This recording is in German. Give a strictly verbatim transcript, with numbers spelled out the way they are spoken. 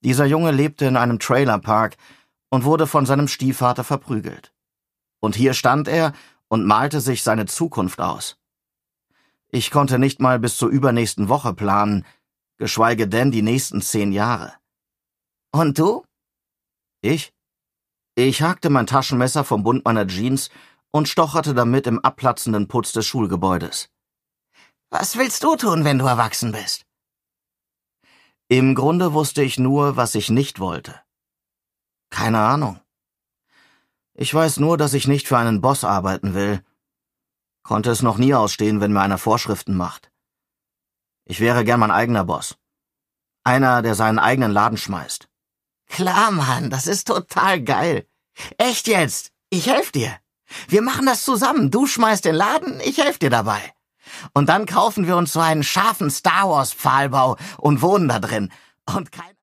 Dieser Junge lebte in einem Trailerpark und wurde von seinem Stiefvater verprügelt. Und hier stand er und malte sich seine Zukunft aus. Ich konnte nicht mal bis zur übernächsten Woche planen, geschweige denn die nächsten zehn Jahre. Und du? Ich? Ich hakte mein Taschenmesser vom Bund meiner Jeans und stocherte damit im abplatzenden Putz des Schulgebäudes. Was willst du tun, wenn du erwachsen bist? Im Grunde wusste ich nur, was ich nicht wollte. Keine Ahnung. Ich weiß nur, dass ich nicht für einen Boss arbeiten will. Konnte es noch nie ausstehen, wenn mir einer Vorschriften macht. Ich wäre gern mein eigener Boss. Einer, der seinen eigenen Laden schmeißt. Klar, Mann, das ist total geil. Echt jetzt, ich helfe dir. Wir machen das zusammen. Du schmeißt den Laden, ich helfe dir dabei. Und dann kaufen wir uns so einen scharfen Star Wars Pfahlbau und wohnen da drin. Und kein